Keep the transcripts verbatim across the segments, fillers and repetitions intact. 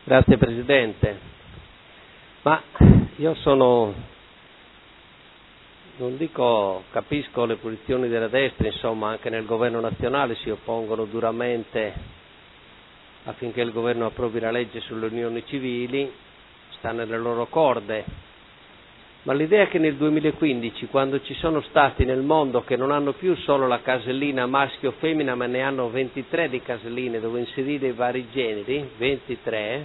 Grazie Presidente. Ma io sono, non dico, capisco le posizioni della destra, insomma anche nel governo nazionale si oppongono duramente affinché il governo approvi la legge sulle unioni civili, sta nelle loro corde. Ma l'idea è che nel duemilaquindici, quando ci sono stati nel mondo che non hanno più solo la casellina maschio o femmina, ma ne hanno ventitré di caselline dove inserire i vari generi, ventitré,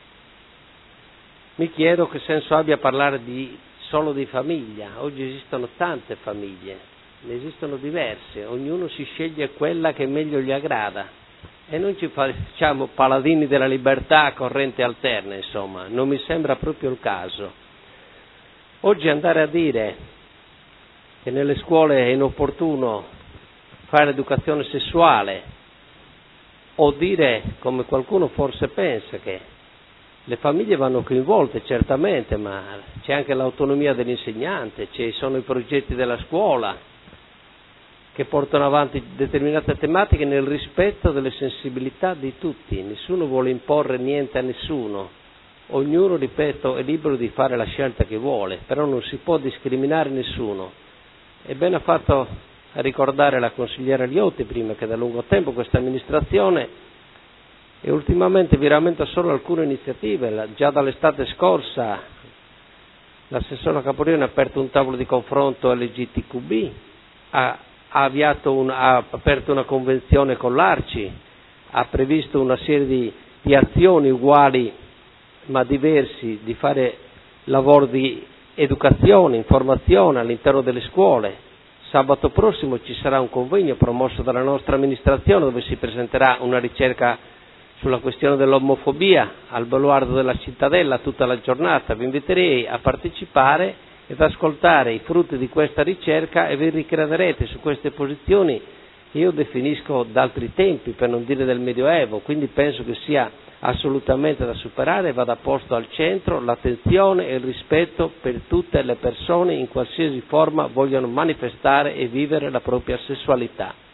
mi chiedo che senso abbia parlare di, solo di famiglia. Oggi esistono tante famiglie, ne esistono diverse, ognuno si sceglie quella che meglio gli aggrada. E noi ci facciamo paladini della libertà corrente alterna, insomma, non mi sembra proprio il caso. Oggi andare a dire che nelle scuole è inopportuno fare educazione sessuale o dire, come qualcuno forse pensa, che le famiglie vanno coinvolte certamente, ma c'è anche l'autonomia dell'insegnante, ci sono i progetti della scuola che portano avanti determinate tematiche nel rispetto delle sensibilità di tutti, nessuno vuole imporre niente a nessuno. Ognuno, ripeto, è libero di fare la scelta che vuole, però non si può discriminare nessuno. E bene ha fatto a ricordare la consigliera Liotti prima che da lungo tempo questa amministrazione, e ultimamente vi rammento solo alcune iniziative. Già dall'estate scorsa l'assessore Caporione ha aperto un tavolo di confronto L G B T Q B, ha, ha, avviato un, ha aperto una convenzione con l'Arci, ha previsto una serie di, di azioni uguali ma diversi, di fare lavoro di educazione, informazione all'interno delle scuole. Sabato prossimo ci sarà un convegno promosso dalla nostra amministrazione dove si presenterà una ricerca sulla questione dell'omofobia al baluardo della cittadella tutta la giornata. Vi inviterei a partecipare ed ascoltare i frutti di questa ricerca e vi ricrederete su queste posizioni che io definisco d'altri tempi, per non dire del Medioevo, quindi penso che sia assolutamente da superare e vada posto al centro l'attenzione e il rispetto per tutte le persone in qualsiasi forma vogliono manifestare e vivere la propria sessualità.